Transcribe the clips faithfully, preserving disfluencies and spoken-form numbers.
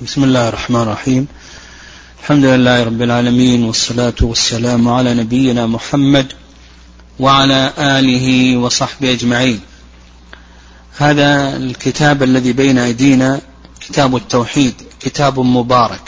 بسم الله الرحمن الرحيم. الحمد لله رب العالمين، والصلاة والسلام على نبينا محمد وعلى آله وصحبه أجمعين. هذا الكتاب الذي بين أيدينا كتاب التوحيد، كتاب مبارك،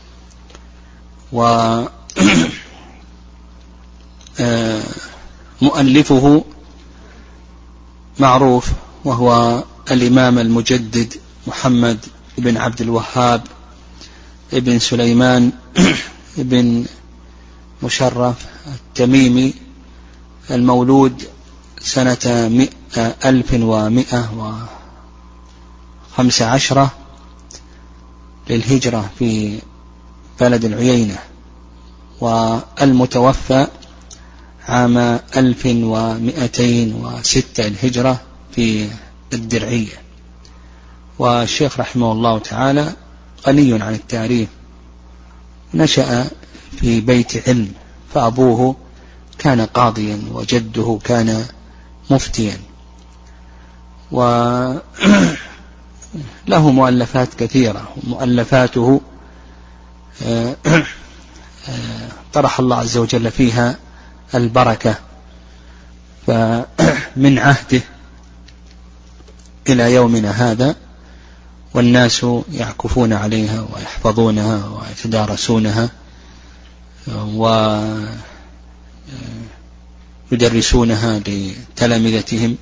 ومؤلفه معروف وهو الإمام المجدد محمد بن عبد الوهاب ابن سليمان ابن مشرف التميمي، المولود سنة ألف ومئة وخمسة عشر للهجرة في بلد العيينة، والمتوفى عام ألف ومئتين وستة الهجرة في الدرعية. والشيخ رحمه الله تعالى غني عن التعريف، نشأ في بيت علم، فأبوه كان قاضيا وجده كان مفتيا، وله مؤلفات كثيرة. مؤلفاته طرح الله عز وجل فيها البركة، فمن عهده إلى يومنا هذا والناس يعكفون عليها ويحفظونها ويتدارسونها ويدرسونها لتلامذتهم.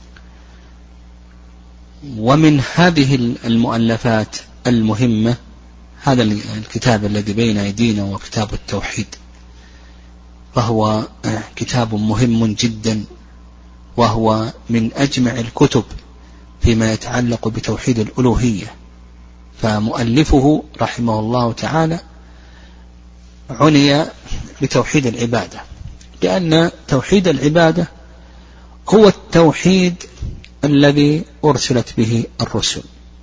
ومن هذه المؤلفات المهمة هذا الكتاب الذي بين أيدينا، وكتاب التوحيد، فهو كتاب مهم جدا، وهو من أجمع الكتب فيما يتعلق بتوحيد الألوهية. فمؤلفه رحمه الله تعالى عني بتوحيد العبادة، لأن توحيد العبادة هو التوحيد الذي أرسلت به الرسل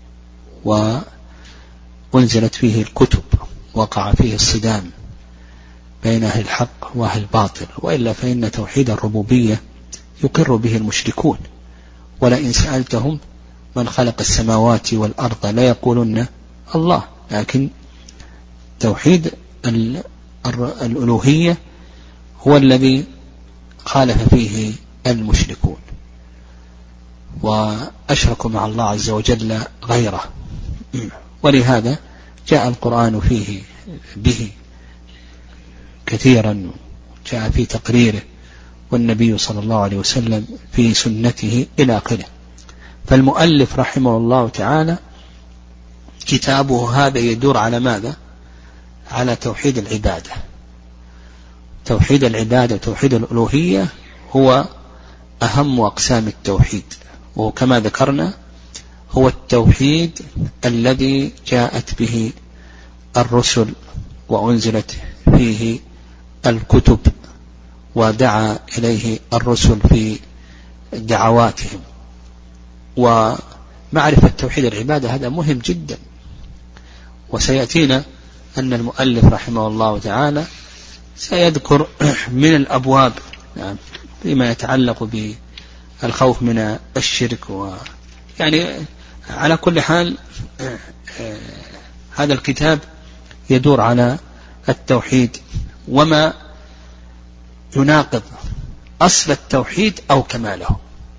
وأنزلت فيه الكتب، وقع فيه الصدام بين أهل الحق وأهل الباطل، وإلا فإن توحيد الربوبية يقر به المشركون، ولئن سألتهم من خلق السماوات والأرض لا يقولون الله. لكن توحيد الألوهية هو الذي خالف فيه المشركون وأشركوا مع الله عز وجل غيره، ولهذا جاء القرآن فيه به كثيرا، جاء في تقريره، والنبي صلى الله عليه وسلم في سنته إلى آخره. فالمؤلف رحمه الله تعالى كتابه هذا يدور على ماذا؟ على توحيد العبادة. توحيد العبادة توحيد الألوهية هو أهم أقسام التوحيد، وكما ذكرنا هو التوحيد الذي جاءت به الرسل وأنزلت فيه الكتب ودعا إليه الرسل في دعواتهم. ومعرفة توحيد العبادة هذا مهم جدا، وسيأتينا أن المؤلف رحمه الله تعالى سيذكر من الأبواب فيما يتعلق بالخوف من الشرك، ويعني على كل حال هذا الكتاب يدور على التوحيد وما يناقض أصل التوحيد أو كماله.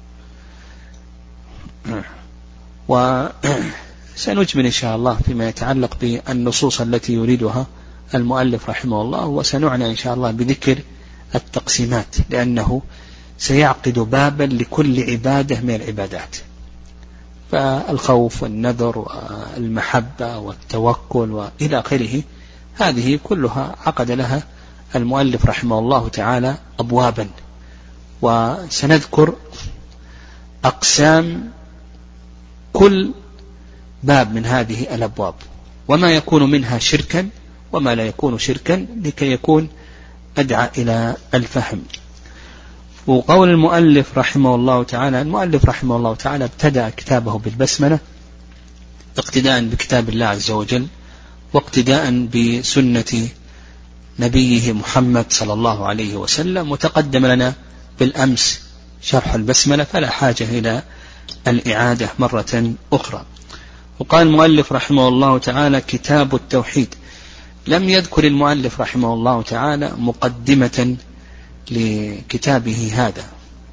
وسنجمل إن شاء الله فيما يتعلق بالنصوص التي يريدها المؤلف رحمه الله، وسنعنى إن شاء الله بذكر التقسيمات، لأنه سيعقد بابا لكل عبادة من العبادات. فالخوف والنذر والمحبة والتوكل وإلى آخره، هذه كلها عقد لها المؤلف رحمه الله تعالى أبوابا، وسنذكر أقسام كل باب من هذه الأبواب، وما يكون منها شركا وما لا يكون شركا، لكي يكون أدعى إلى الفهم. وقول المؤلف رحمه الله تعالى، المؤلف رحمه الله تعالى ابتدأ كتابه بالبسملة اقتداء بكتاب الله عز وجل، واقتداء بسنة نبيه محمد صلى الله عليه وسلم، وتقدم لنا بالأمس شرح البسملة، فلا حاجة إلى الإعادة مرة أخرى. وقال المؤلف رحمه الله تعالى كتاب التوحيد. لم يذكر المؤلف رحمه الله تعالى مقدمة لكتابه هذا.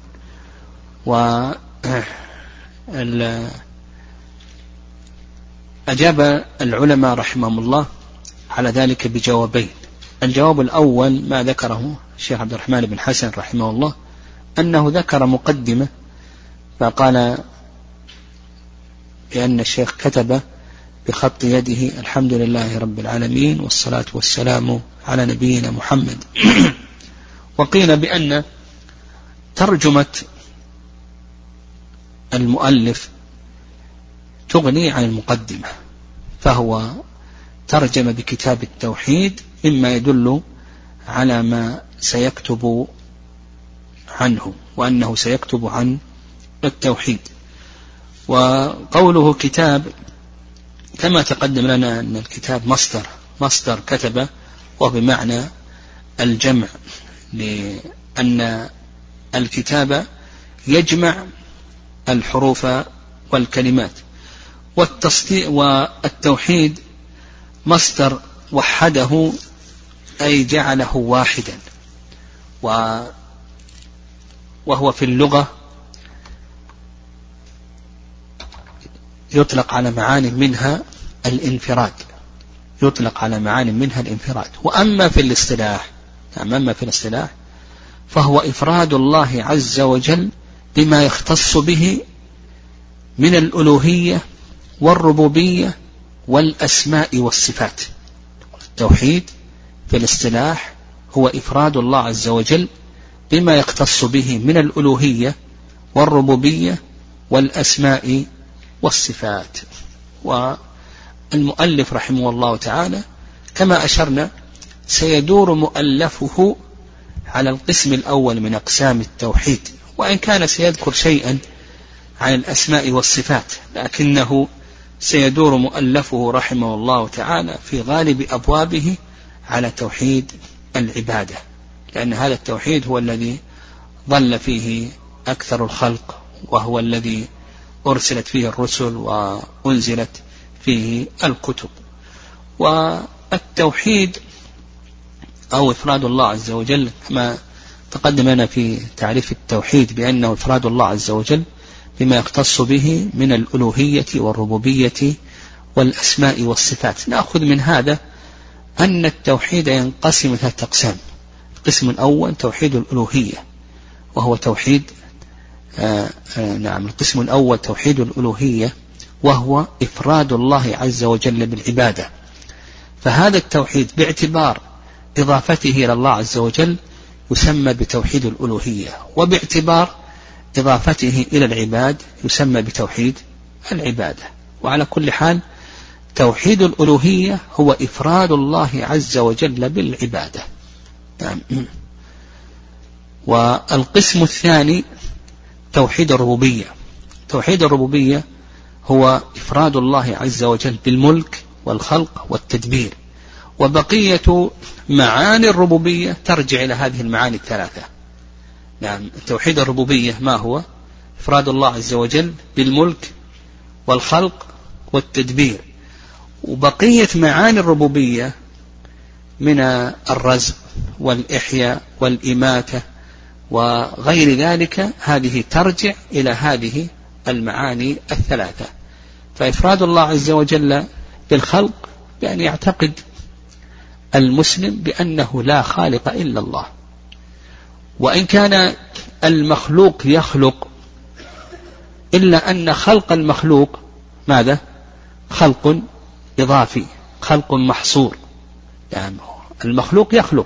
وأجاب العلماء رحمهم الله على ذلك بجوابين. الجواب الأول ما ذكره الشيخ عبد الرحمن بن حسن رحمه الله، أنه ذكر مقدمة فقال بأن الشيخ كتب بخط يده الحمد لله رب العالمين والصلاة والسلام على نبينا محمد. وقيل بأن ترجمة المؤلف تغني عن المقدمة، فهو ترجم بكتاب التوحيد مما يدل على ما سيكتب عنه، وأنه سيكتب عن التوحيد. وقوله كتاب كما تقدم لنا أن الكتاب مصدر مصدر كتب، وبمعنى الجمع، لأن الكتاب يجمع الحروف والكلمات. والتوحيد مصدر وحده أي جعله واحدا، وهو في اللغة يطلق على معاني منها الانفراد يطلق على معاني منها الانفراد وأما في الاصطلاح أما في الاصطلاح فهو إفراد الله عز وجل بما يختص به من الألوهية والربوبية والأسماء والصفات. التوحيد في الاصطلاح هو إفراد الله عز وجل بما يختص به من الألوهية والربوبية والأسماء والصفات. والمؤلف رحمه الله تعالى كما أشرنا سيدور مؤلفه على القسم الأول من أقسام التوحيد، وإن كان سيذكر شيئا عن الأسماء والصفات، لكنه سيدور مؤلفه رحمه الله تعالى في غالب أبوابه على توحيد العبادة، لأن هذا التوحيد هو الذي ظل فيه أكثر الخلق، وهو الذي أرسلت فيه الرسل وأنزلت فيه الكتب. والتوحيد أو إفراد الله عز وجل كما تقدم لنا في تعريف التوحيد بأنه إفراد الله عز وجل بما يختص به من الألوهية والربوبية والأسماء والصفات. نأخذ من هذا أن التوحيد ينقسم ثلاثة أقسام. القسم الأول توحيد الألوهية، وهو توحيد آآ آآ نعم القسم الأول توحيد الألوهية، وهو إفراد الله عز وجل بالعبادة. فهذا التوحيد باعتبار إضافته إلى الله عز وجل يسمى بتوحيد الألوهية، وباعتبار إضافته إلى العباد يسمى بتوحيد العبادة. وعلى كل حال توحيد الألوهية هو إفراد الله عز وجل بالعبادة. والقسم الثاني توحيد الربوبية. توحيد الربوبية هو إفراد الله عز وجل بالملك والخلق والتدبير، وبقية معاني الربوبية ترجع إلى هذه المعاني الثلاثة. نعم توحيد الربوبية ما هو؟ إفراد الله عز وجل بالملك والخلق والتدبير، وبقية معاني الربوبية من الرزق والإحياء والإماتة وغير ذلك، هذه ترجع إلى هذه المعاني الثلاثة. فإفراد الله عز وجل بالخلق بأن يعتقد المسلم بأنه لا خالق إلا الله، وإن كان المخلوق يخلق إلا أن خلق المخلوق ماذا؟ خلق إضافي، خلق محصور. يعني المخلوق يخلق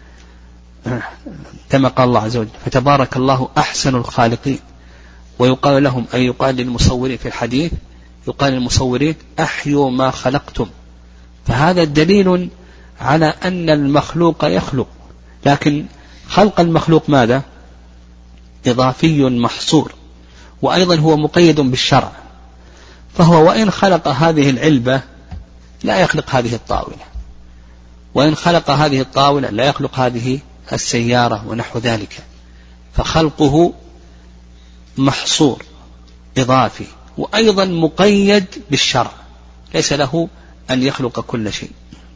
كما قال الله عز وجل فتبارك الله أحسن الخالقين. ويقال لهم أي يقال للمصورين في الحديث يقال للمصورين أحيوا ما خلقتم. فهذا دليل على أن المخلوق يخلق، لكن خلق المخلوق ماذا؟ إضافي محصور، وأيضا هو مقيد بالشرع. فهو وإن خلق هذه العلبة لا يخلق هذه الطاولة، وإن خلق هذه الطاولة لا يخلق هذه السيارة ونحو ذلك. فخلقه محصور إضافي، وأيضا مقيد بالشرع. ليس له أن يخلق كل شيء.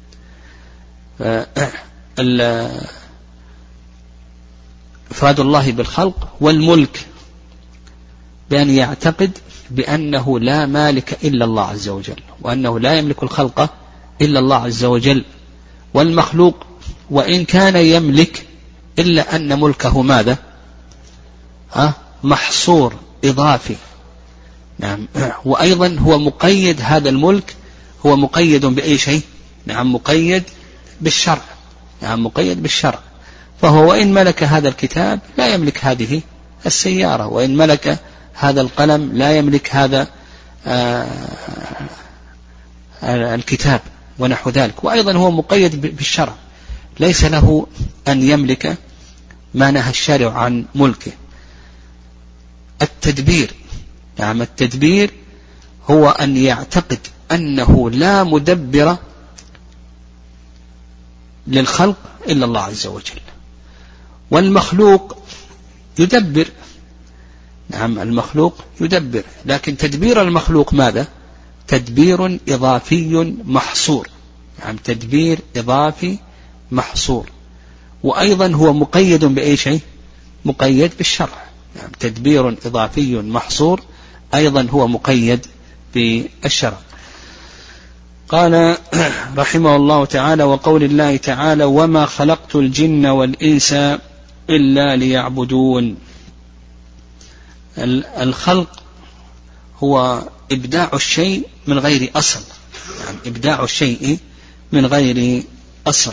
إفراد الله بالخلق والملك بأن يعتقد بأنه لا مالك إلا الله عز وجل، وأنه لا يملك الخلق إلا الله عز وجل، والمخلوق وإن كان يملك إلا أن ملكه ماذا؟ ها؟ محصور إضافي. نعم. وأيضا هو مقيد، هذا الملك هو مقيد بأي شيء؟ نعم مقيد بالشرع. نعم مقيد بالشرع. فهو وإن ملك هذا الكتاب لا يملك هذه السيارة، وإن ملك هذا القلم لا يملك هذا آه الكتاب ونحو ذلك. وأيضا هو مقيد بالشرع، ليس له أن يملك ما نهى الشارع عن ملكه. التدبير، نعم التدبير هو أن يعتقد أنه لا مدبر للخلق إلا الله عز وجل. والمخلوق يدبر، نعم المخلوق يدبر، لكن تدبير المخلوق ماذا؟ تدبير إضافي محصور. نعم تدبير إضافي محصور. وأيضا هو مقيد بأي شيء؟ مقيد بالشرع. نعم تدبير إضافي محصور أيضا هو مقيد بالشرع. قال رحمه الله تعالى: وقول الله تعالى: وما خلقت الجن والإنس إلا ليعبدون. الخلق هو إبداع الشيء من غير أصل، يعني إبداع الشيء من غير أصل.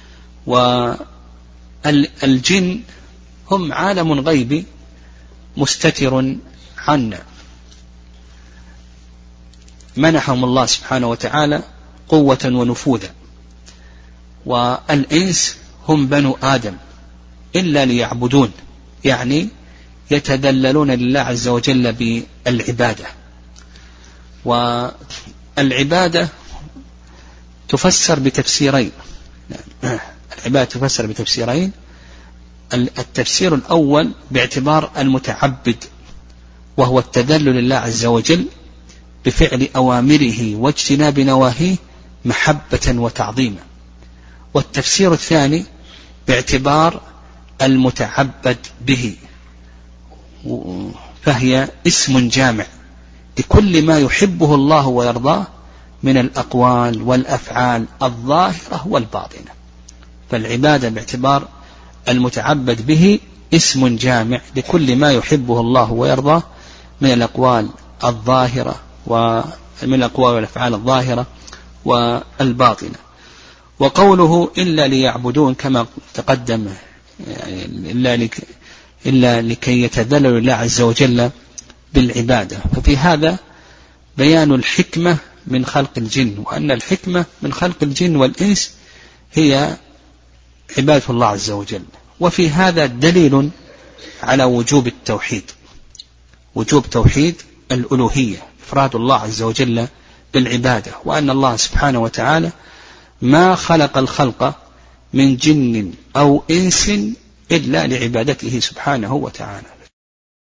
والجن هم عالم غيبي مستتر عنا، منحهم الله سبحانه وتعالى قوة ونفوذا. والإنس هم بنو آدم إلا ليعبدون، يعني يتذللون لله عز وجل بالعبادة. والعبادة تفسر بتفسيرين، العبادة تفسر بتفسيرين. التفسير الأول باعتبار المتعبد، وهو التذلل لله عز وجل بفعل أوامره واجتناب نواهيه محبة وتعظيما. والتفسير الثاني باعتبار المتعبد به، فهي اسم جامع لكل ما يحبه الله ويرضاه من الأقوال والأفعال الظاهرة والباطنة. فالعبادة باعتبار المتعبد به اسم جامع لكل ما يحبه الله ويرضاه من الأقوال الظاهرة ومن الأقوال والأفعال الظاهرة والباطنة. وقوله إلا ليعبدون كما تقدم، يعني إلا, لك إلا لكي يتذلل الله عز وجل بالعبادة. ففي هذا بيان الحكمة من خلق الجن، وأن الحكمة من خلق الجن والإنس هي عبادة الله عز وجل. وفي هذا دليل على وجوب التوحيد، وجوب توحيد الألوهية، إفراد الله عز وجل بالعبادة، وأن الله سبحانه وتعالى ما خلق الخلق من جن أو إنس إلا لعبادته سبحانه وتعالى.